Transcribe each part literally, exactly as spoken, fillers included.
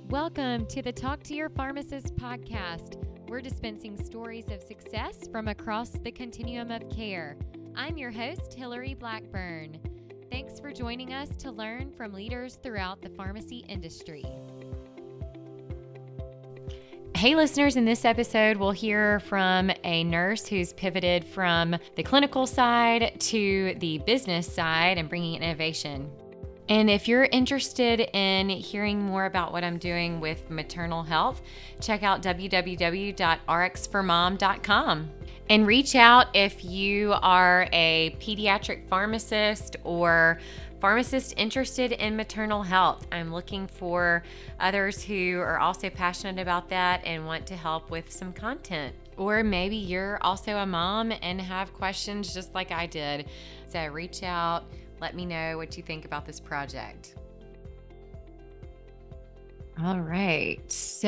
Welcome to the Talk to Your Pharmacist podcast. We're dispensing stories of success from across the continuum of care. I'm your host, Hillary Blackburn. Thanks for joining us to learn from leaders throughout the pharmacy industry. Hey listeners, in this episode, we'll hear from a nurse who's pivoted from the clinical side to the business side and bringing innovation. And if you're interested in hearing more about what I'm doing with maternal health, check out w w w dot r x for mom dot com and reach out if you are a pediatric pharmacist or pharmacist interested in maternal health. I'm looking for others who are also passionate about that and want to help with some content. Or maybe you're also a mom and have questions just like I did. So reach out. Let me know what you think about this project. All right.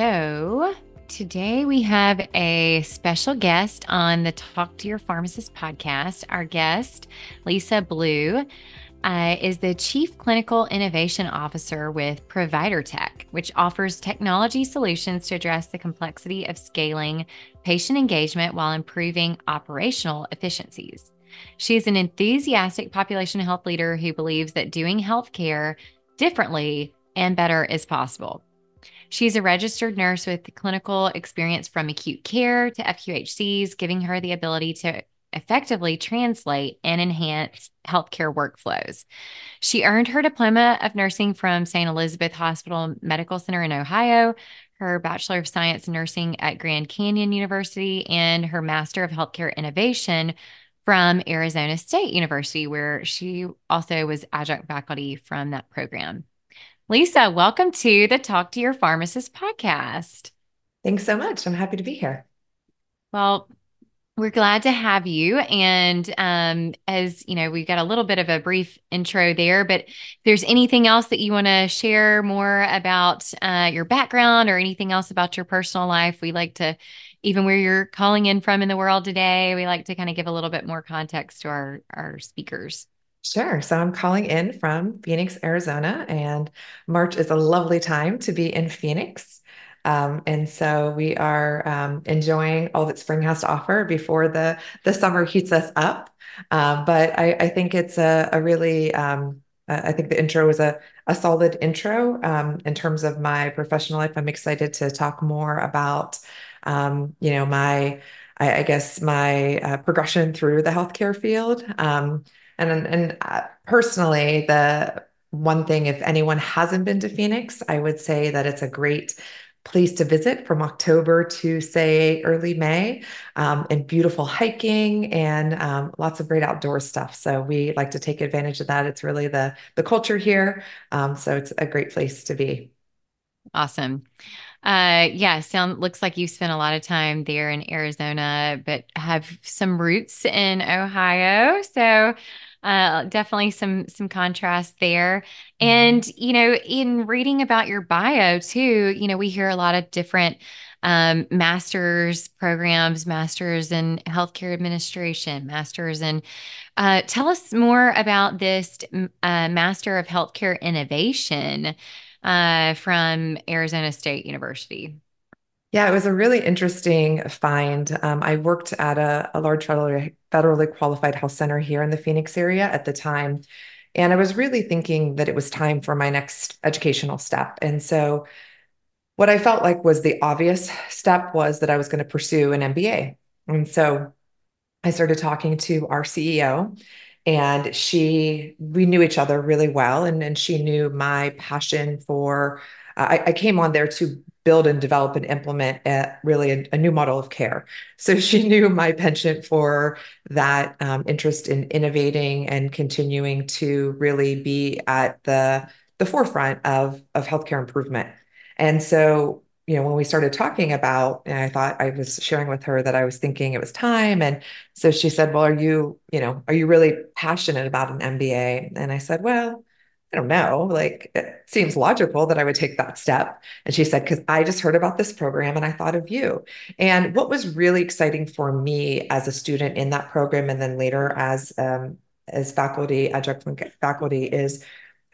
So today we have a special guest on the Talk to Your Pharmacist podcast. Our guest, Lisa Blue, uh, is the Chief Clinical Innovation Officer with Provider Tech, which offers technology solutions to address the complexity of scaling patient engagement while improving operational efficiencies. She is an enthusiastic population health leader who believes that doing healthcare differently and better is possible. She's a registered nurse with clinical experience from acute care to F Q H Cs, giving her the ability to effectively translate and enhance healthcare workflows. She earned her diploma of nursing from Saint Elizabeth Hospital Medical Center in Ohio, her Bachelor of Science in Nursing at Grand Canyon University, and her Master of Healthcare Innovation from Arizona State University, where she also was adjunct faculty from that program. Lisa, welcome to the Talk to Your Pharmacist podcast. Thanks so much. I'm happy to be here. Well, we're glad to have you. And um, as you know, we've got a little bit of a brief intro there, but if there's anything else that you want to share more about uh, your background or anything else about your personal life, we like to, even where you're calling in from in the world today, we like to kind of give a little bit more context to our, our speakers. Sure. So I'm calling in from Phoenix, Arizona, and March is a lovely time to be in Phoenix. Um, and so we are um, enjoying all that spring has to offer before the, the summer heats us up. Uh, but I, I think it's a, a really, um, I think the intro was a, a solid intro um, in terms of my professional life. I'm excited to talk more about, um, you know, my, I, I guess my uh, progression through the healthcare field. Um, and and uh, personally, the one thing, if anyone hasn't been to Phoenix, I would say that it's a great place to visit from October to, say, early May, um, and beautiful hiking and um, lots of great outdoor stuff. So we like to take advantage of that. It's really the, the culture here. Um, so it's a great place to be. Awesome. Uh, yeah, sound looks like you spent a lot of time there in Arizona, but have some roots in Ohio. So uh, definitely some some contrast there. And, you know, in reading about your bio too, you know, we hear a lot of different um, master's programs, masters in healthcare administration, masters in, uh, tell us more about this uh, Master of Healthcare Innovation uh, from Arizona State University. Yeah, it was a really interesting find. Um, I worked at a, a large federally, federally qualified health center here in the Phoenix area at the time. And I was really thinking that it was time for my next educational step. And so what I felt like was the obvious step was that I was going to pursue an M B A. And so I started talking to our C E O, and she, we knew each other really well. And, and she knew my passion for, uh, I, I came on there to build and develop and implement a, really a, a new model of care. So she knew my penchant for that, um, interest in innovating and continuing to really be at the, the forefront of, of healthcare improvement. And so, you know, when we started talking about, and I thought I was sharing with her that I was thinking it was time. And so she said, well, are you, you know, are you really passionate about an M B A? And I said, well, I don't know, like it seems logical that I would take that step. And she said, because I just heard about this program and I thought of you. And what was really exciting for me as a student in that program, and then later as um, as faculty, adjunct faculty, is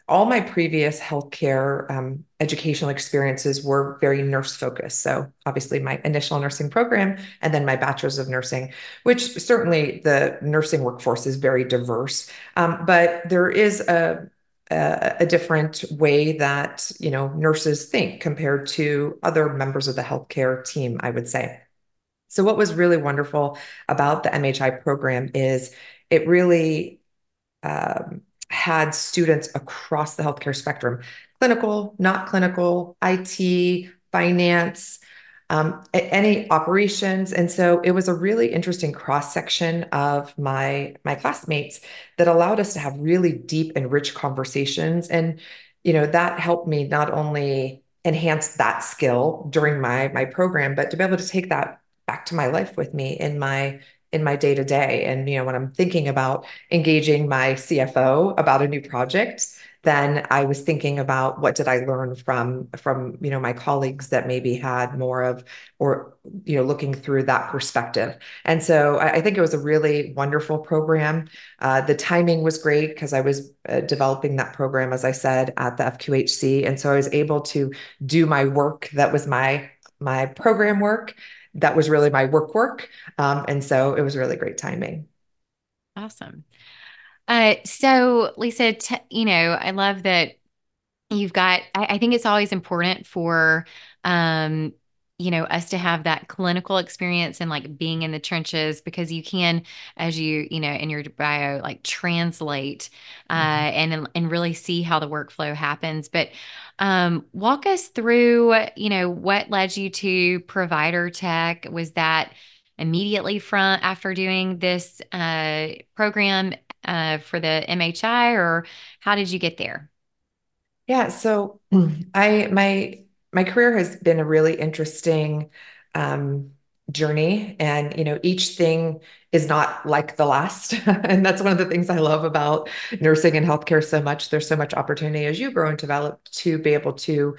all my previous healthcare um, educational experiences were very nurse focused. So obviously my initial nursing program and then my bachelor's of nursing, which certainly the nursing workforce is very diverse. Um, but there is a, a, a different way that, you know, nurses think compared to other members of the healthcare team, I would say. So what was really wonderful about the M H I program is it really um, had students across the healthcare spectrum, clinical, not clinical, I T, finance, um, any operations. And so it was a really interesting cross section of my my classmates that allowed us to have really deep and rich conversations. And, you know, that helped me not only enhance that skill during my my program, but to be able to take that back to my life with me in my in my day to day. And, you know, when I'm thinking about engaging my C F O about a new project, then I was thinking about what did I learn from from you know my colleagues that maybe had more of or you know looking through that perspective. And so I, I think it was a really wonderful program. Uh, the timing was great because I was uh, developing that program, as I said, at the F Q H C, and so I was able to do my work that was my my program work. That was really my work work. Um, and so it was really great timing. Awesome. Uh, so Lisa, t you know, I love that you've got, I, I think it's always important for, um, you know, us to have that clinical experience and like being in the trenches because you can, as you, you know, in your bio, like translate, uh, Mhm. and, and really see how the workflow happens. But, um, walk us through, you know, what led you to provider tech? Was that immediately from after doing this, uh, program, uh, for the M H I, or how did you get there? Yeah, so I my my career has been a really interesting um, journey, and you know each thing is not like the last, and that's one of the things I love about nursing and healthcare so much. There's so much opportunity as you grow and develop to be able to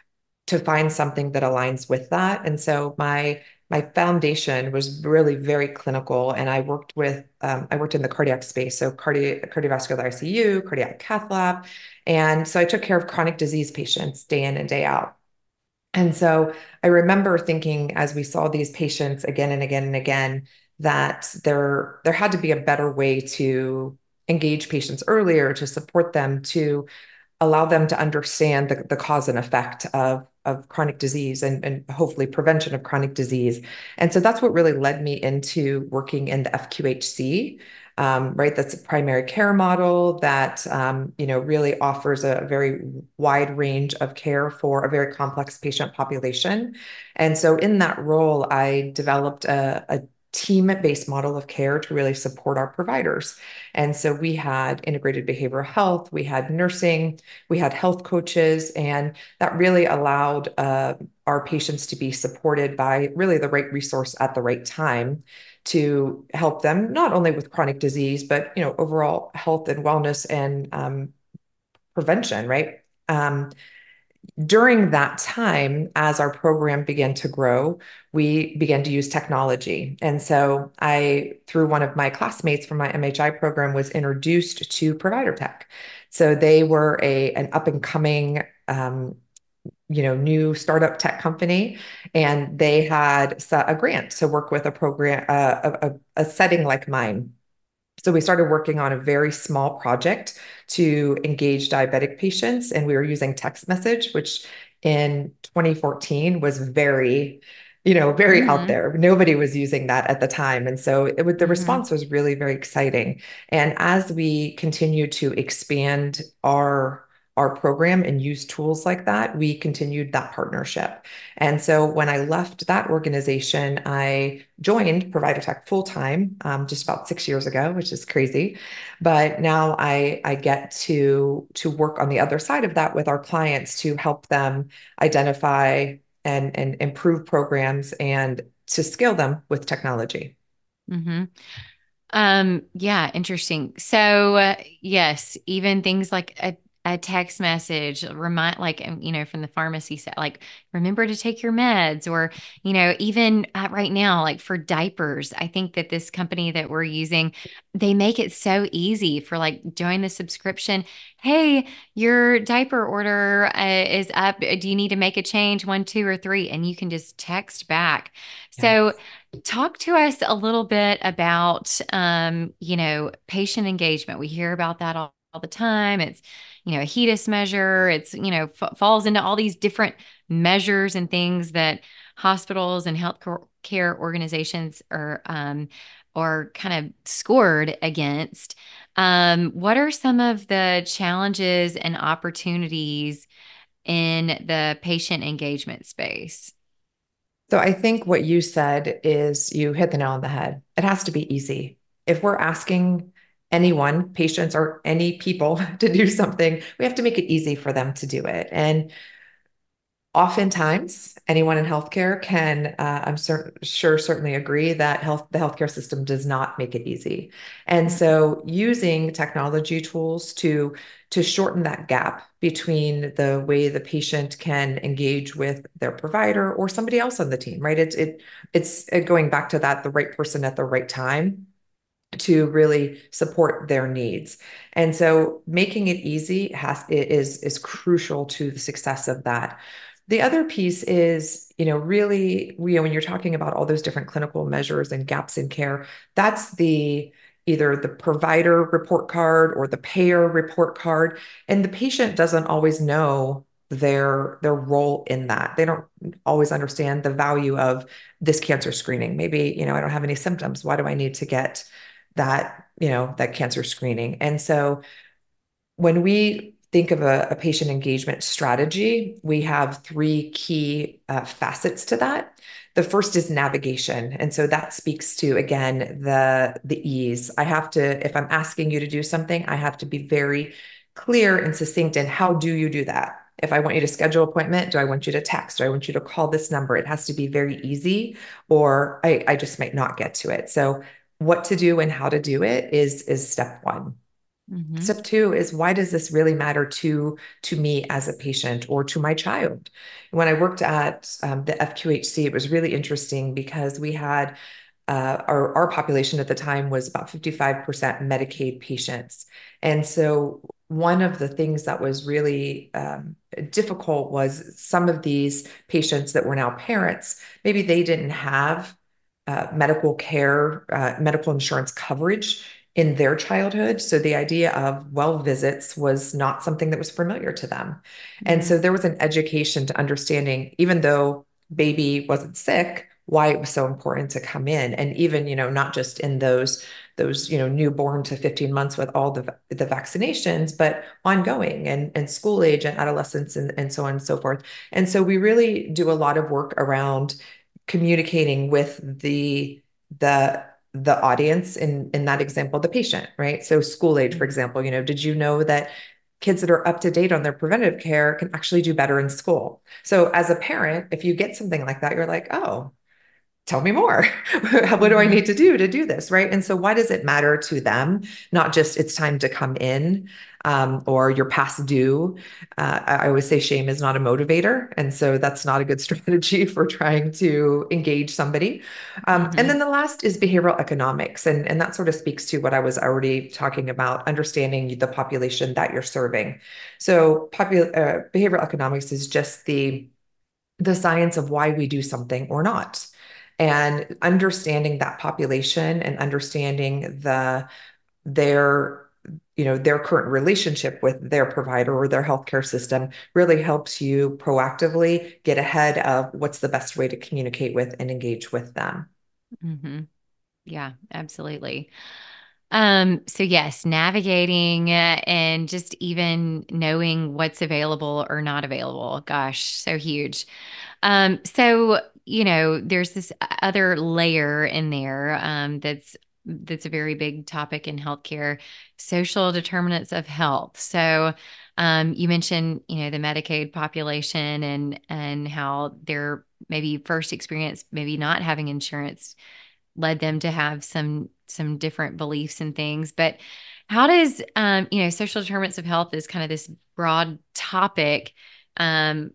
to find something that aligns with that. And so my my foundation was really very clinical, and I worked with um, I worked in the cardiac space, so cardi cardiovascular I C U, cardiac cath lab, and so I took care of chronic disease patients day in and day out. And so I remember thinking as we saw these patients again and again and again that there there had to be a better way to engage patients earlier, to support them, to allow them to understand the, the cause and effect of, of chronic disease and, and hopefully prevention of chronic disease. And so that's what really led me into working in the F Q H C, um, right? That's a primary care model that, um, you know, really offers a very wide range of care for a very complex patient population. And so in that role, I developed a, a team-based model of care to really support our providers. And so we had integrated behavioral health, we had nursing, we had health coaches, and that really allowed uh, our patients to be supported by really the right resource at the right time to help them not only with chronic disease, but you know overall health and wellness and um, prevention, right? Um, during that time, as our program began to grow, we began to use technology. And so I, through one of my classmates from my M H I program, was introduced to Provider Tech. So they were a an up and coming um, you know, new startup tech company, and they had a grant to work with a program, uh, a, a setting like mine. So we started working on a very small project to engage diabetic patients, and we were using text message, which in twenty fourteen was very, you know, very out Mm-hmm. there. Nobody was using that at the time, and so it would, the Mm-hmm. response was really very exciting. And as we continue to expand our our program and use tools like that, we continued that partnership. And so when I left that organization, I joined Provider Tech full time um, just about six years ago, which is crazy. But now I I get to to work on the other side of that with our clients to help them identify and and improve programs and to scale them with technology. Mm-hmm. Um, yeah, interesting. So, uh, yes, even things like a, a text message remind like um, you know from the pharmacy set like remember to take your meds or you know even uh, right now like for diapers I think that this company that we're using they make it so easy for like join the subscription. Hey, your diaper order uh, is up, do you need to make a change one two or three and you can just text back. So Yes. talk to us a little bit about um you know patient engagement. We hear about that all all the time. It's, you know, a HEDIS measure. It's, you know, f- falls into all these different measures and things that hospitals and health care organizations are, um, are kind of scored against. Um, what are some of the challenges and opportunities in the patient engagement space? So I think what you said is you hit the nail on the head. It has to be easy. If we're asking anyone, patients or any people to do something, we have to make it easy for them to do it. And oftentimes, anyone in healthcare can, uh, I'm cer- sure, certainly agree that health, the healthcare system does not make it easy. And Mhm. so, using technology tools to to shorten that gap between the way the patient can engage with their provider or somebody else on the team, right? It's it it's uh, going back to that, the right person at the right time to really support their needs. And so making it easy has is is crucial to the success of that. The other piece is, you know, really, you know, when you're talking about all those different clinical measures and gaps in care, that's the either the provider report card or the payer report card, and the patient doesn't always know their their role in that. They don't always understand the value of this cancer screening. Maybe, you know, I don't have any symptoms. Why do I need to get that, you know, that cancer screening? And so when we think of a, a patient engagement strategy, we have three key uh, facets to that. The first is navigation. And so that speaks to, again, the, the ease. I have to, if I'm asking you to do something, I have to be very clear and succinct in how do you do that? If I want you to schedule an appointment, do I want you to text? Do I want you to call this number? It has to be very easy, or I, I just might not get to it. So what to do and how to do it is, is step one. Mhm. Step two is, why does this really matter to to me as a patient or to my child? When I worked at um, the F Q H C, it was really interesting because we had uh, our our population at the time was about fifty-five percent Medicaid patients, and so one of the things that was really um, difficult was some of these patients that were now parents, maybe they didn't have uh, medical care, uh, medical insurance coverage in their childhood. So the idea of well visits was not something that was familiar to them. And Mm. so there was an education to understanding, even though baby wasn't sick, why it was so important to come in. And even, you know, not just in those those, you know, newborn to fifteen months with all the the vaccinations, but ongoing and, and school age and adolescence and, and so on and so forth. And so we really do a lot of work around communicating with the the the audience in in that example, the patient, right? So school age, for example, you know, did you know that kids that are up to date on their preventative care can actually do better in school? So as a parent, if you get something like that, you're like, oh, tell me more. What do I need Mhm. to do to do this? Right. And so, why does it matter to them? Not just it's time to come in, um, or you're past due. Uh, I always say shame is not a motivator. And so, that's not a good strategy for trying to engage somebody. Um, and then Mhm. the last is behavioral economics. And, and that sort of speaks to what I was already talking about, understanding the population that you're serving. So, popu- uh, behavioral economics is just the the science of why we do something or not. And understanding that population and understanding the their you know their current relationship with their provider or their healthcare system really helps you proactively get ahead of what's the best way to communicate with and engage with them. Mhm. Yeah, absolutely. Um, so yes, navigating uh, and just even knowing what's available or not available. Gosh, so huge. Um, so you know, there's this other layer in there um, that's that's a very big topic in healthcare, social determinants of health. So um, you mentioned, you know, the Medicaid population and and how their maybe first experience, maybe not having insurance led them to have some some different beliefs and things. But How does, um, you know, social determinants of health is kind of this broad topic, um,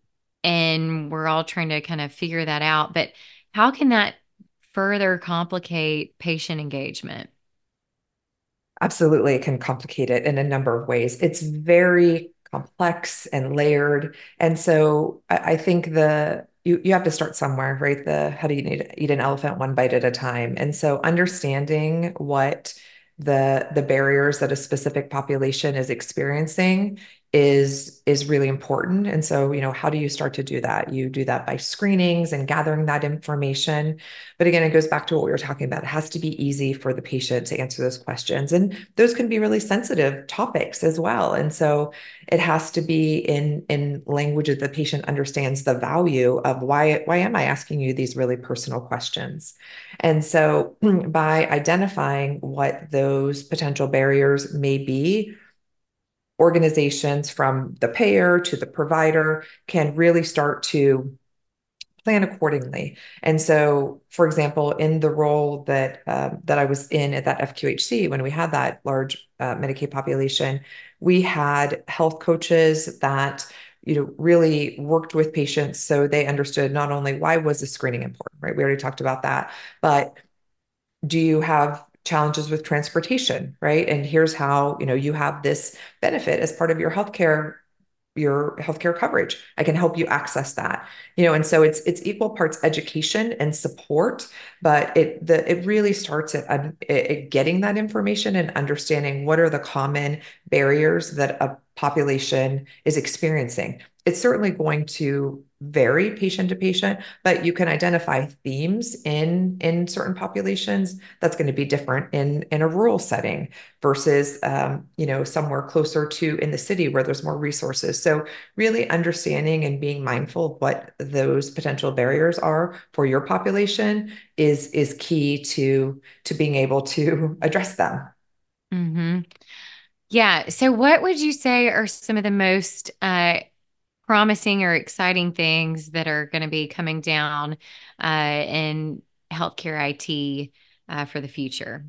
and we're all trying to kind of figure that out. But how can that further complicate patient engagement? Absolutely, it can complicate it in a number of ways. It's very complex and layered. And so I, I think the you you have to start somewhere, right? The how do you need to eat an elephant one bite at a time? And so understanding what the the barriers that a specific population is experiencing is is really important. And so, you know, how do you start to do that? You do that by screenings and gathering that information. But again, it goes back to what we were talking about. It has to be easy for the patient to answer those questions. And those can be really sensitive topics as well. And so it has to be in, in language that the patient understands the value of why, why am I asking you these really personal questions? And so by identifying what those potential barriers may be, organizations from the payer to the provider can really start to plan accordingly. And so, for example, in the role that uh, that I was in at that F Q H C, when we had that large uh, Medicaid population, we had health coaches that you know really worked with patients so they understood not only why was the screening important, right? We already talked about that, but do you have challenges with transportation, right? And here's how you know you have this benefit as part of your healthcare your healthcare coverage. I can help you access that. You know, and so it's it's equal parts education and support, but it the it really starts at, at getting that information and understanding what are the common barriers that a population is experiencing. It's certainly going to vary patient to patient, but you can identify themes in in certain populations that's going to be different in in a rural setting versus um, you know somewhere closer to in the city where there's more resources. So really understanding and being mindful of what those potential barriers are for your population is is key to to being able to address them. Hmm. Yeah. So, what would you say are some of the most uh, promising or exciting things that are going to be coming down uh, in healthcare I T uh, for the future?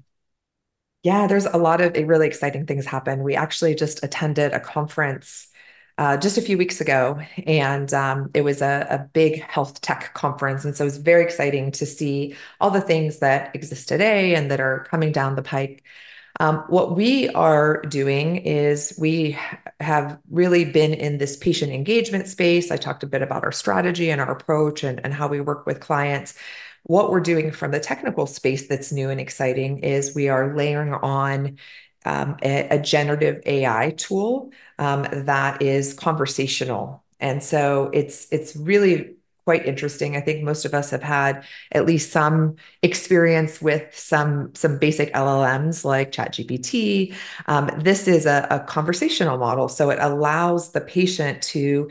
Yeah, there's a lot of really exciting things happen. We actually just attended a conference uh, just a few weeks ago, and um, it was a, a big health tech conference. And so it was very exciting to see all the things that exist today and that are coming down the pike. Um, what we are doing is we have really been in this patient engagement space. I talked a bit about our strategy and our approach and, and how we work with clients. What we're doing from the technical space that's new and exciting is we are layering on um, a, a generative A I tool um, that is conversational. And so it's it's really quite interesting. I think most of us have had at least some experience with some some basic L L Ms like ChatGPT. Um, this is a, a conversational model, so it allows the patient to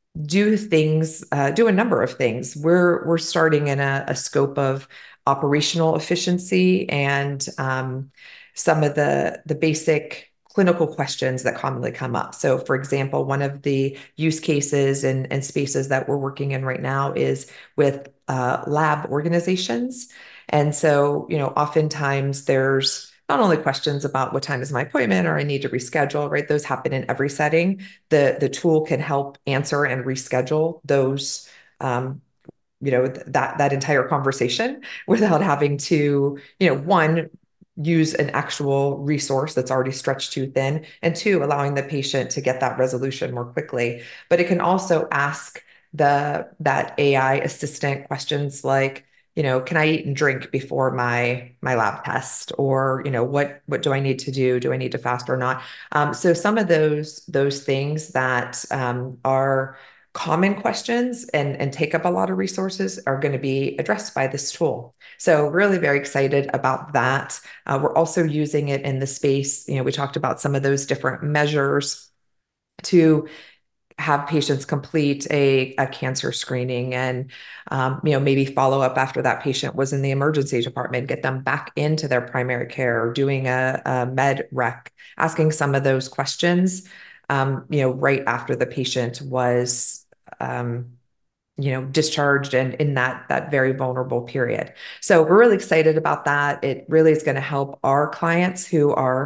do things, uh, do a number of things. We're we're starting in a, a scope of operational efficiency and um, some of the the basic clinical questions that commonly come up. So, for example, one of the use cases and, and spaces that we're working in right now is with uh, lab organizations. And so, you know, oftentimes there's not only questions about what time is my appointment or I need to reschedule, right? Those happen in every setting. The the tool can help answer and reschedule those um, you know that that entire conversation without having to you know one use an actual resource that's already stretched too thin, and two, allowing the patient to get that resolution more quickly. But it can also ask the that A I assistant questions like, you know can I eat and drink before my my lab test, or you know what what do I need to do, do I need to fast or not? Um, so some of those those things that um, are common questions and, and take up a lot of resources are going to be addressed by this tool. So really very excited about that. Uh, we're also using it in the space, you know, we talked about some of those different measures to have patients complete a, a cancer screening and um, you know maybe follow up after that patient was in the emergency department, get them back into their primary care, doing a, a med rec, asking some of those questions um, you know right after the patient was um, you know discharged and in that that very vulnerable period. So we're really excited about that. It really is going to help our clients who are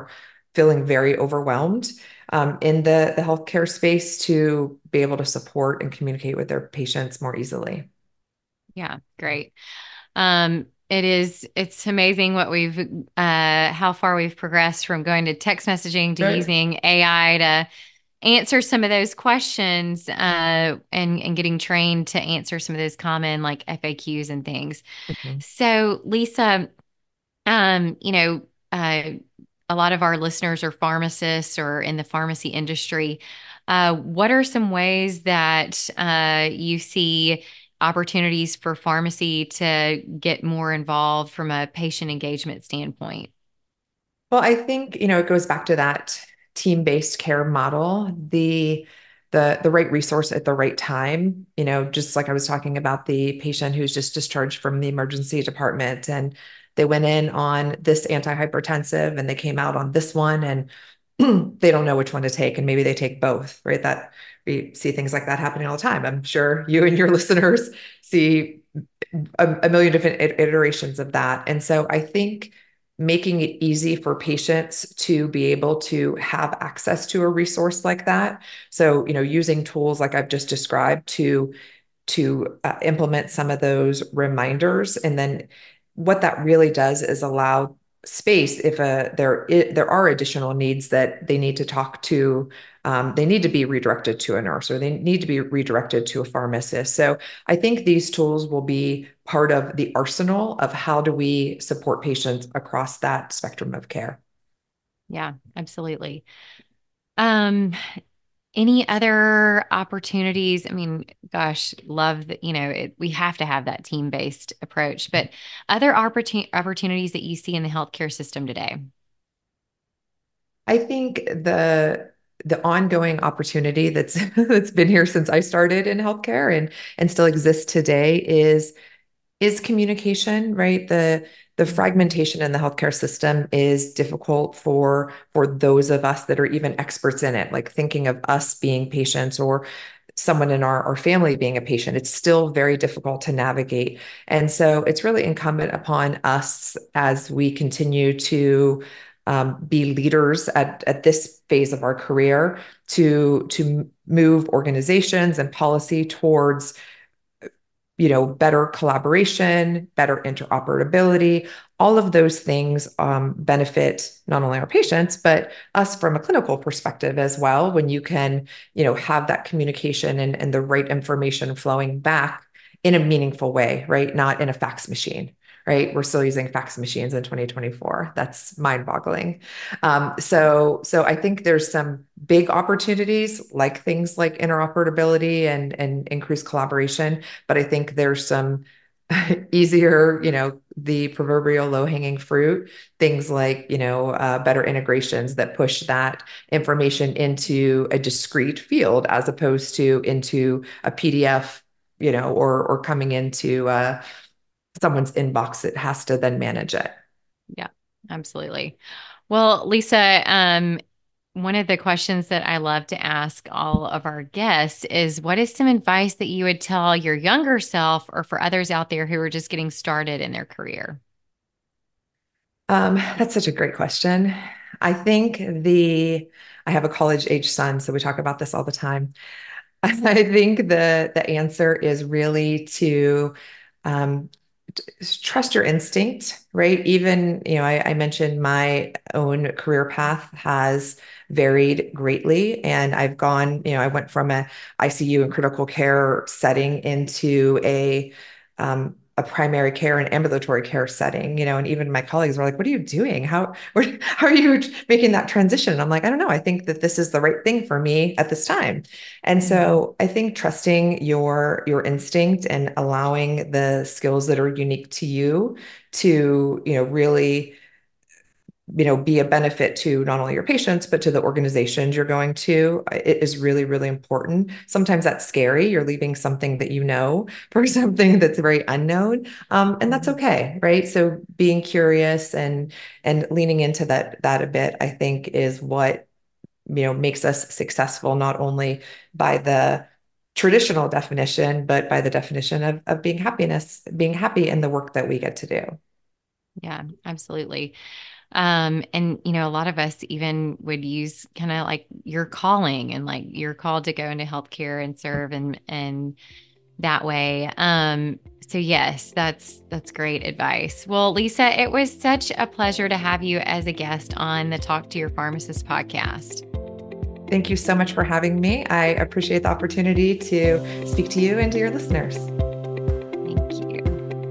feeling very overwhelmed um, in the, the healthcare space to be able to support and communicate with their patients more easily. Yeah, great. Um, it is, it's amazing what we've, uh, how far we've progressed from going to text messaging to Right. using A I to answer some of those questions, uh, and, and getting trained to answer some of those common like F A Qs and things. Mhm. So, Lisa, um, you know, uh, a lot of our listeners are pharmacists or in the pharmacy industry. Uh, what are some ways that uh, you see opportunities for pharmacy to get more involved from a patient engagement standpoint? Well, I think, you know, it goes back to that team-based care model, the the the right resource at the right time, you know, just like I was talking about the patient who's just discharged from the emergency department and they went in on this antihypertensive and they came out on this one and they don't know which one to take and maybe they take both, right? That we see things like that happening all the time. I'm sure you and your listeners see a, a million different iterations of that. And so I think making it easy for patients to be able to have access to a resource like that. So, you know, using tools like I've just described to to uh, implement some of those reminders. And then what that really does is allow space if a, there there are additional needs that they need to talk to, um, they need to be redirected to a nurse or they need to be redirected to a pharmacist. So I think these tools will be part of the arsenal of how do we support patients across that spectrum of care. Yeah, absolutely. Um, Any other opportunities? I mean, gosh, love that, you know, it, we have to have that team-based approach, but other opportun opportunities that you see in the healthcare system today? I think the the ongoing opportunity that's that's been here since I started in healthcare and and still exists today is is communication, right? The the Mhm. fragmentation in the healthcare system is difficult for for those of us that are even experts in it, like thinking of us being patients or someone in our, our family being a patient. It's still very difficult to navigate. And so it's really incumbent upon us as we continue to um, be leaders at, at this phase of our career to, to move organizations and policy towards you know, better collaboration, better interoperability. All of those things um, benefit not only our patients, but us from a clinical perspective as well. When you can, you know, have that communication and, and the right information flowing back in a meaningful way, right? Not in a fax machine, right? We're still using fax machines in twenty twenty-four. That's mind-boggling. Um, so, so I think there's some big opportunities like things like interoperability and, and increased collaboration. But I think there's some easier, you know, the proverbial low hanging fruit, things like, you know, uh, better integrations that push that information into a discrete field as opposed to into a P D F, you know, or or coming into uh, someone's inbox that has to then manage it. Yeah, absolutely. Well, Lisa, um, one of the questions that I love to ask all of our guests is what is some advice that you would tell your younger self or for others out there who are just getting started in their career? Um, that's such a great question. I think the I have a college age son, so we talk about this all the time. I think the the answer is really to um, trust your instinct, right? Even, you know, I, I mentioned my own career path has varied greatly, and I've gone, you know, I went from a I C U and critical care setting into a um, a primary care and ambulatory care setting, you know, and even my colleagues were like, "What are you doing? How how are you making that transition?" And I'm like, "I don't know. I think that this is the right thing for me at this time." And Mhm. so I think trusting your your instinct and allowing the skills that are unique to you to, you know, really, you know, be a benefit to not only your patients, but to the organizations you're going to, it is really, really important. Sometimes that's scary. You're leaving something that you know for something that's very unknown. Um, and that's Mhm. okay, right? So being curious and and leaning into that that a bit, I think is what you know makes us successful not only by the traditional definition but by the definition of, of being happiness being happy in the work that we get to do. Yeah, absolutely. Um, and you know, a lot of us even would use kind of like your calling and like you're called to go into healthcare and serve and and that way. Um, so yes, that's that's great advice. Well, Lisa, it was such a pleasure to have you as a guest on the Talk to Your Pharmacist podcast. Thank you so much for having me. I appreciate the opportunity to speak to you and to your listeners. Thank you.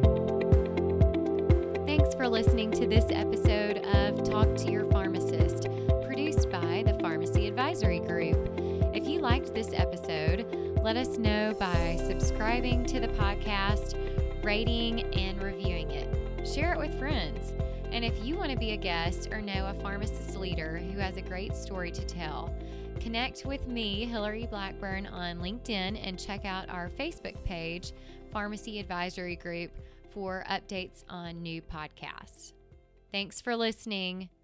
Thanks for listening to this episode of Talk to Your Pharmacist, produced by the Pharmacy Advisory Group. If you liked this episode, let us know by subscribing to the podcast, rating, and reviewing it. Share it with friends. And if you want to be a guest or know a pharmacist leader who has a great story to tell, connect with me, Hillary Blackburn, on LinkedIn and check out our Facebook page, Pharmacy Advisory Group, for updates on new podcasts. Thanks for listening.